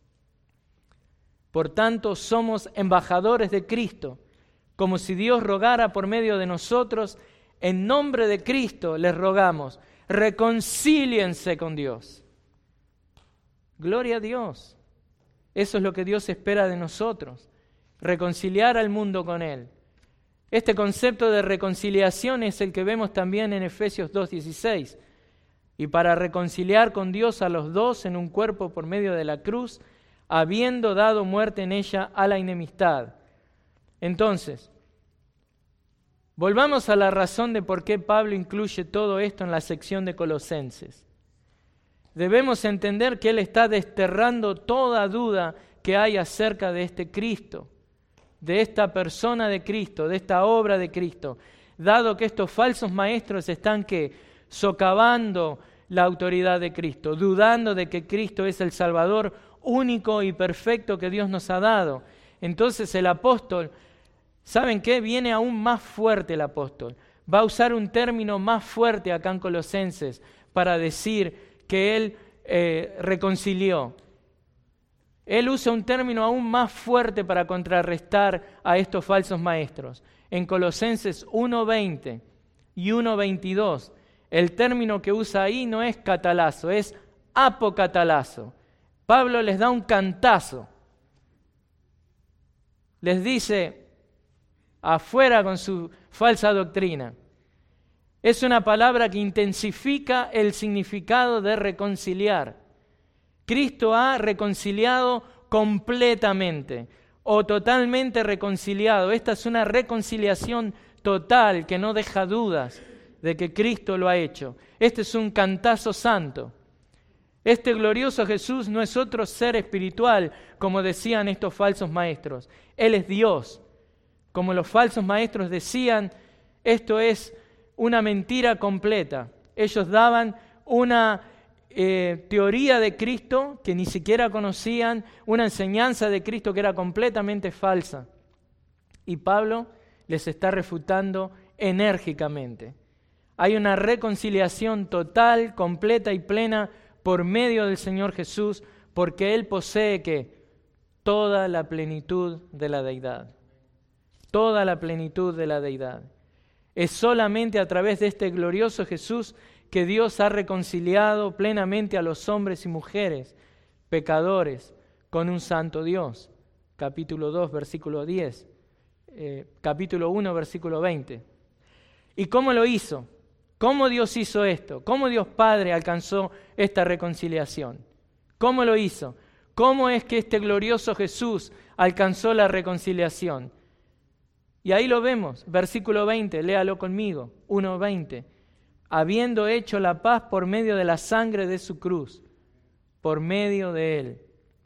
Por tanto, somos embajadores de Cristo, como si Dios rogara por medio de nosotros. En nombre de Cristo les rogamos, reconcíliense con Dios. Gloria a Dios. Eso es lo que Dios espera de nosotros, reconciliar al mundo con Él. Este concepto de reconciliación es el que vemos también en Efesios 2:16. y para reconciliar con Dios a los dos en un cuerpo por medio de la cruz, habiendo dado muerte en ella a la enemistad. Entonces, volvamos a la razón de por qué Pablo incluye todo esto en la sección de Colosenses. Debemos entender que él está desterrando toda duda que hay acerca de este Cristo, de esta persona de Cristo, de esta obra de Cristo, dado que estos falsos maestros están socavando la autoridad de Cristo, dudando de que Cristo es el Salvador único y perfecto que Dios nos ha dado. Entonces el apóstol, ¿saben qué? Viene aún más fuerte el apóstol. Va a usar un término más fuerte acá en Colosenses para decir que él reconcilió. Él usa un término aún más fuerte para contrarrestar a estos falsos maestros. En Colosenses 1:20 y 1:22, el término que usa ahí no es catalazo, es apocatalazo. Pablo les da un cantazo. Les dice, afuera con su falsa doctrina. Es una palabra que intensifica el significado de reconciliar. Cristo ha reconciliado completamente o totalmente reconciliado. Esta es una reconciliación total que no deja dudas de que Cristo lo ha hecho. Este es un cantazo santo. Este glorioso Jesús no es otro ser espiritual, como decían estos falsos maestros. Él es Dios. Como los falsos maestros decían, esto es una mentira completa. Ellos daban una teoría de Cristo que ni siquiera conocían, una enseñanza de Cristo que era completamente falsa. Y Pablo les está refutando enérgicamente. Hay una reconciliación total, completa y plena por medio del Señor Jesús, porque Él posee ¿qué? Toda la plenitud de la deidad. Toda la plenitud de la deidad. Es solamente a través de este glorioso Jesús que Dios ha reconciliado plenamente a los hombres y mujeres, pecadores, con un santo Dios. Capítulo 2, versículo 10. Capítulo 1, versículo 20. ¿Y cómo lo hizo? ¿Cómo Dios hizo esto? ¿Cómo Dios Padre alcanzó esta reconciliación? ¿Cómo lo hizo? ¿Cómo es que este glorioso Jesús alcanzó la reconciliación? Y ahí lo vemos, versículo 20, léalo conmigo, 1:20. Habiendo hecho la paz por medio de la sangre de su cruz, por medio de Él.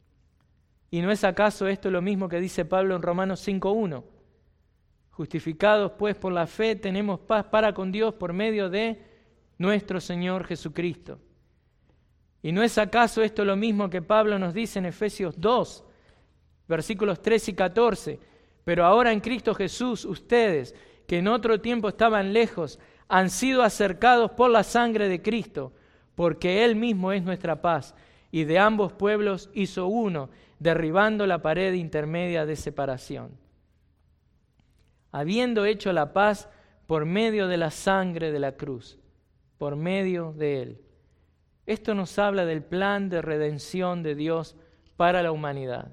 ¿Y no es acaso esto lo mismo que dice Pablo en Romanos 5:1? Justificados pues por la fe tenemos paz para con Dios por medio de nuestro Señor Jesucristo. ¿Y no es acaso esto lo mismo que Pablo nos dice en Efesios 2, versículos 13 y 14? Pero ahora en Cristo Jesús, ustedes, que en otro tiempo estaban lejos, han sido acercados por la sangre de Cristo, porque Él mismo es nuestra paz, y de ambos pueblos hizo uno, derribando la pared intermedia de separación. Habiendo hecho la paz por medio de la sangre de la cruz, por medio de Él. Esto nos habla del plan de redención de Dios para la humanidad.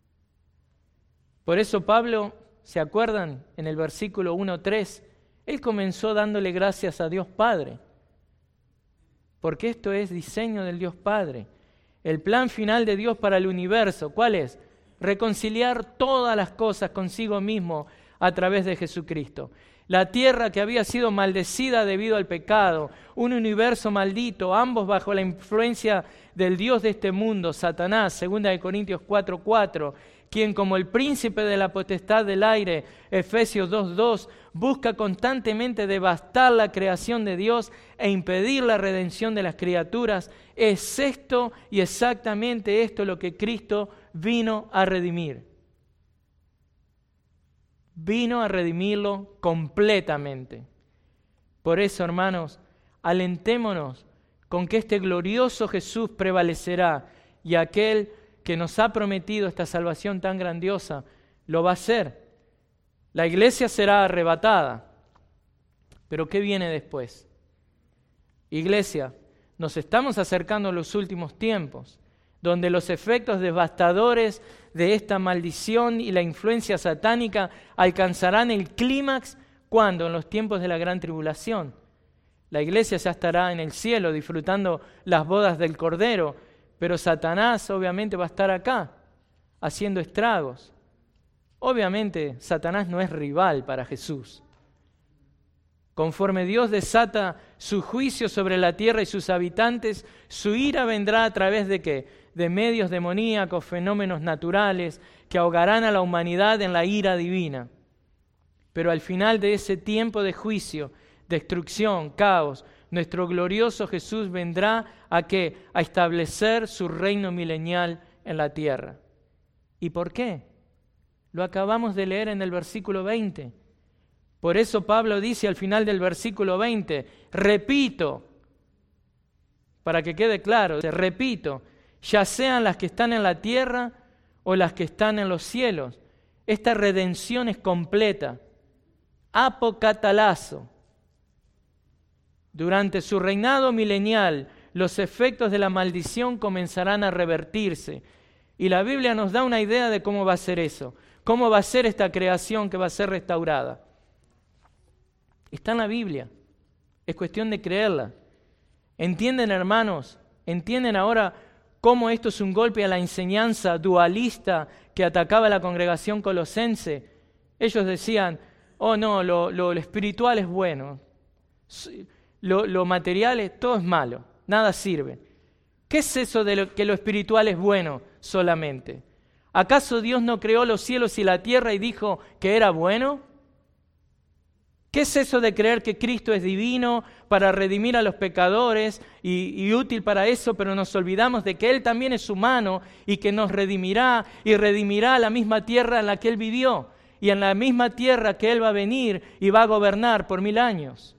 Por eso Pablo, ¿se acuerdan? En el versículo 1:3, él comenzó dándole gracias a Dios Padre, porque esto es diseño del Dios Padre. El plan final de Dios para el universo, ¿cuál es? Reconciliar todas las cosas consigo mismo a través de Jesucristo. La tierra que había sido maldecida debido al pecado, un universo maldito, ambos bajo la influencia del Dios de este mundo, Satanás, 2 Corintios 4:4, quien como el príncipe de la potestad del aire, Efesios 2:2, busca constantemente devastar la creación de Dios e impedir la redención de las criaturas. Es esto y exactamente esto lo que Cristo vino a redimir. Vino a redimirlo completamente. Por eso, hermanos, alentémonos con que este glorioso Jesús prevalecerá y aquel que nos ha prometido esta salvación tan grandiosa lo va a hacer. La iglesia será arrebatada. Pero ¿qué viene después? Iglesia, nos estamos acercando a los últimos tiempos, donde los efectos devastadores de esta maldición y la influencia satánica alcanzarán el clímax, ¿cuándo? En los tiempos de la gran tribulación. La iglesia ya estará en el cielo disfrutando las bodas del Cordero, pero Satanás obviamente va a estar acá, haciendo estragos. Obviamente Satanás no es rival para Jesús. Conforme Dios desata su juicio sobre la tierra y sus habitantes, su ira vendrá a través de ¿qué? De medios demoníacos, fenómenos naturales que ahogarán a la humanidad en la ira divina. Pero al final de ese tiempo de juicio, destrucción, caos, nuestro glorioso Jesús vendrá ¿a qué? A establecer su reino milenial en la tierra. ¿Y por qué? Lo acabamos de leer en el versículo 20. Por eso Pablo dice al final del versículo 20, repito, para que quede claro, repito, ya sean las que están en la tierra o las que están en los cielos. Esta redención es completa, apocatalazo. Durante su reinado milenial, los efectos de la maldición comenzarán a revertirse. Y la Biblia nos da una idea de cómo va a ser eso, cómo va a ser esta creación que va a ser restaurada. Está en la Biblia, es cuestión de creerla. ¿Entienden, hermanos? ¿Entienden ahora cómo esto es un golpe a la enseñanza dualista que atacaba a la congregación colosense? Ellos decían, oh no, lo espiritual es bueno, lo material todo es malo, nada sirve. ¿Qué es eso de que lo espiritual es bueno solamente? ¿Acaso Dios no creó los cielos y la tierra y dijo que era bueno? ¿Qué es eso de creer que Cristo es divino para redimir a los pecadores y útil para eso, pero nos olvidamos de que Él también es humano y que nos redimirá y redimirá la misma tierra en la que Él vivió y en la misma tierra que Él va a venir y va a gobernar por 1000 años?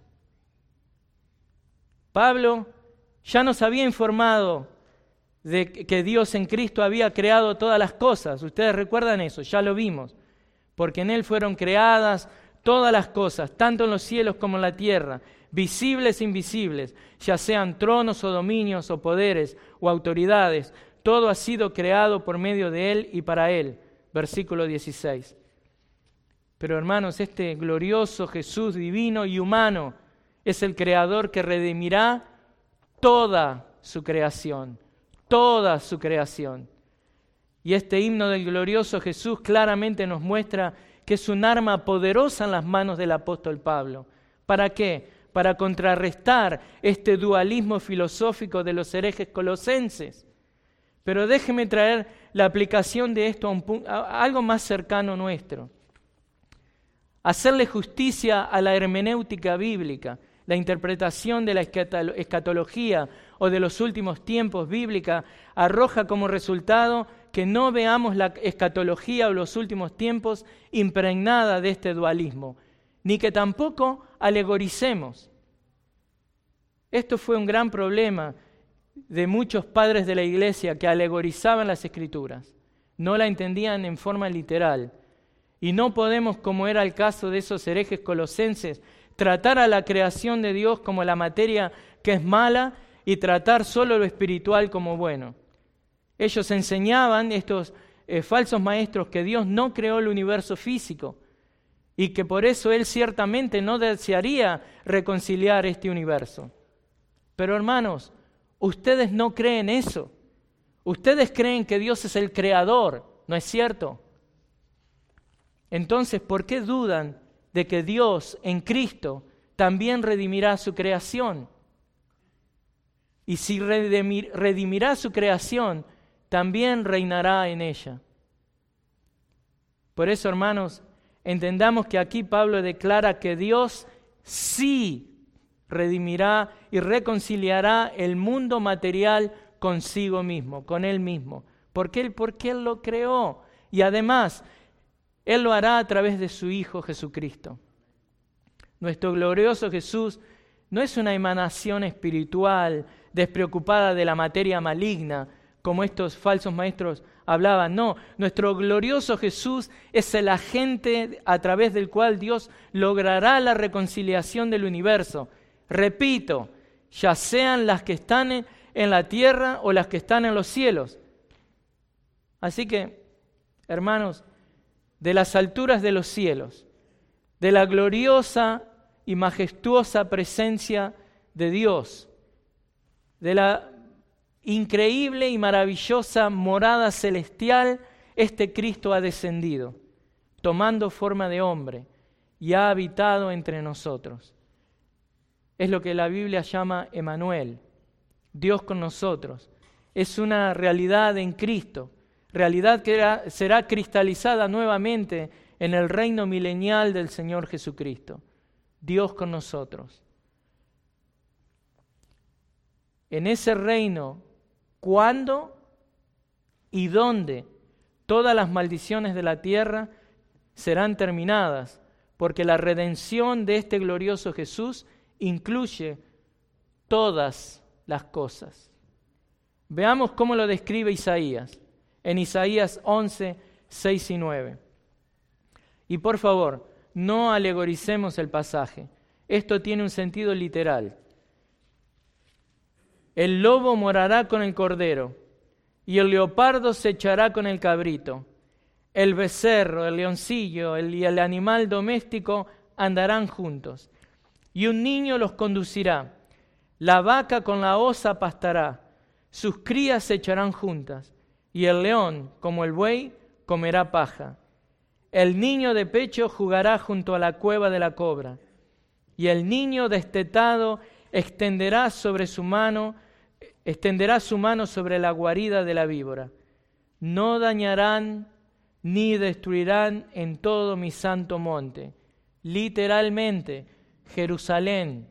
Pablo ya nos había informado de que Dios en Cristo había creado todas las cosas. Ustedes recuerdan eso, ya lo vimos. Porque en Él fueron creadas todas las cosas, tanto en los cielos como en la tierra, visibles e invisibles, ya sean tronos o dominios o poderes o autoridades, todo ha sido creado por medio de Él y para Él. Versículo 16. Pero hermanos, este glorioso Jesús divino y humano es el Creador que redimirá toda su creación, toda su creación. Y este himno del glorioso Jesús claramente nos muestra que es un arma poderosa en las manos del apóstol Pablo. ¿Para qué? Para contrarrestar este dualismo filosófico de los herejes colosenses. Pero déjeme traer la aplicación de esto a algo más cercano nuestro. Hacerle justicia a la hermenéutica bíblica, la interpretación de la escatología o de los últimos tiempos bíblica arroja como resultado que no veamos la escatología o los últimos tiempos impregnada de este dualismo, ni que tampoco alegoricemos. Esto fue un gran problema de muchos padres de la iglesia que alegorizaban las Escrituras, no la entendían en forma literal. Y no podemos, como era el caso de esos herejes colosenses, tratar a la creación de Dios como la materia que es mala y tratar solo lo espiritual como bueno. Ellos enseñaban, estos falsos maestros, que Dios no creó el universo físico y que por eso Él ciertamente no desearía reconciliar este universo. Pero hermanos, ustedes no creen eso. Ustedes creen que Dios es el creador, ¿no es cierto? Entonces, ¿por qué dudan de que Dios en Cristo también redimirá su creación? Y si redimirá su creación, también reinará en ella. Por eso, hermanos, entendamos que aquí Pablo declara que Dios sí redimirá y reconciliará el mundo material consigo mismo, con Él mismo. ¿Por qué? Porque Él lo creó. Y además, Él lo hará a través de su Hijo Jesucristo. Nuestro glorioso Jesús no es una emanación espiritual despreocupada de la materia maligna, como estos falsos maestros hablaban. No, nuestro glorioso Jesús es el agente a través del cual Dios logrará la reconciliación del universo. Repito, ya sean las que están en la tierra o las que están en los cielos. Así que, hermanos, de las alturas de los cielos, de la gloriosa y majestuosa presencia de Dios, de la increíble y maravillosa morada celestial, este Cristo ha descendido, tomando forma de hombre, y ha habitado entre nosotros. Es lo que la Biblia llama Emmanuel, Dios con nosotros. Es una realidad en Cristo, realidad que será cristalizada nuevamente en el reino milenial del Señor Jesucristo. Dios con nosotros. En ese reino, ¿cuándo y dónde todas las maldiciones de la tierra serán terminadas? Porque la redención de este glorioso Jesús incluye todas las cosas. Veamos cómo lo describe Isaías, en Isaías 11, 6 y 9. Y por favor, no alegoricemos el pasaje. Esto tiene un sentido literal. El lobo morará con el cordero, y el leopardo se echará con el cabrito. El becerro, el leoncillo y el animal doméstico andarán juntos, y un niño los conducirá. La vaca con la osa pastará, sus crías se echarán juntas, y el león, como el buey, comerá paja. El niño de pecho jugará junto a la cueva de la cobra, y el niño destetado extenderá su mano sobre la guarida de la víbora. No dañarán ni destruirán en todo mi santo monte. Literalmente, Jerusalén,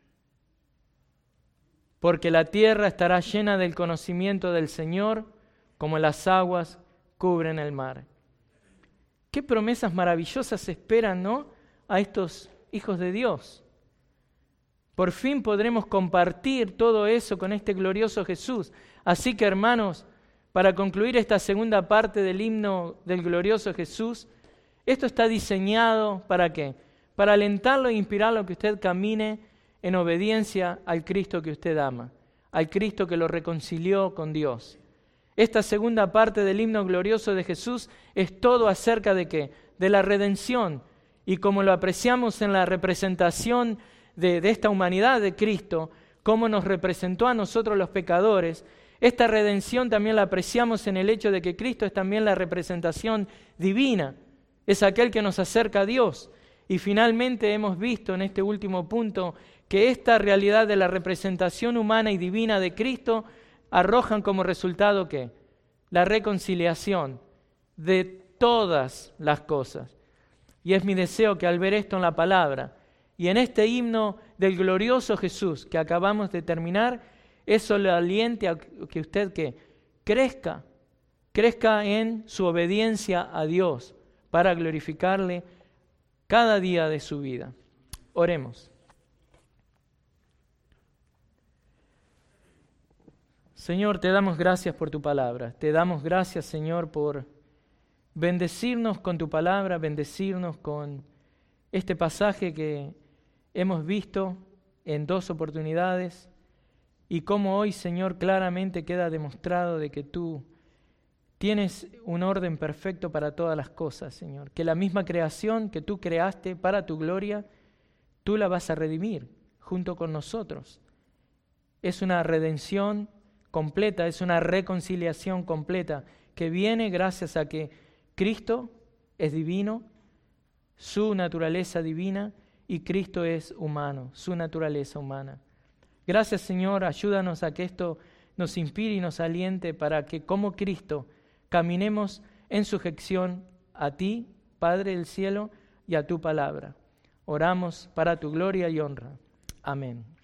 porque la tierra estará llena del conocimiento del Señor, como las aguas cubren el mar. Qué promesas maravillosas esperan, ¿no?, a estos hijos de Dios. Por fin podremos compartir todo eso con este glorioso Jesús. Así que, hermanos, para concluir esta segunda parte del himno del glorioso Jesús, esto está diseñado ¿para qué? Para alentarlo e inspirarlo a que usted camine en obediencia al Cristo que usted ama, al Cristo que lo reconcilió con Dios. Esta segunda parte del himno glorioso de Jesús es todo acerca de ¿qué? De la redención. Y como lo apreciamos en la representación de esta humanidad de Cristo, cómo nos representó a nosotros los pecadores, esta redención también la apreciamos en el hecho de que Cristo es también la representación divina, es aquel que nos acerca a Dios. Y finalmente hemos visto en este último punto que esta realidad de la representación humana y divina de Cristo arrojan como resultado ¿qué? La reconciliación de todas las cosas. Y es mi deseo que al ver esto en la palabra y en este himno del glorioso Jesús que acabamos de terminar, eso le aliente a que usted ¿qué? Crezca en su obediencia a Dios para glorificarle cada día de su vida. Oremos. Señor, te damos gracias por tu palabra. Te damos gracias, Señor, por bendecirnos con tu palabra, bendecirnos con este pasaje que hemos visto en 2 oportunidades y cómo hoy, Señor, claramente queda demostrado de que tú tienes un orden perfecto para todas las cosas, Señor. Que la misma creación que tú creaste para tu gloria, tú la vas a redimir junto con nosotros. Es una redención completa, es una reconciliación completa que viene gracias a que Cristo es divino, su naturaleza divina, y Cristo es humano, su naturaleza humana. Gracias, Señor, ayúdanos a que esto nos inspire y nos aliente para que como Cristo caminemos en sujeción a ti, Padre del cielo, y a tu palabra. Oramos para tu gloria y honra. Amén.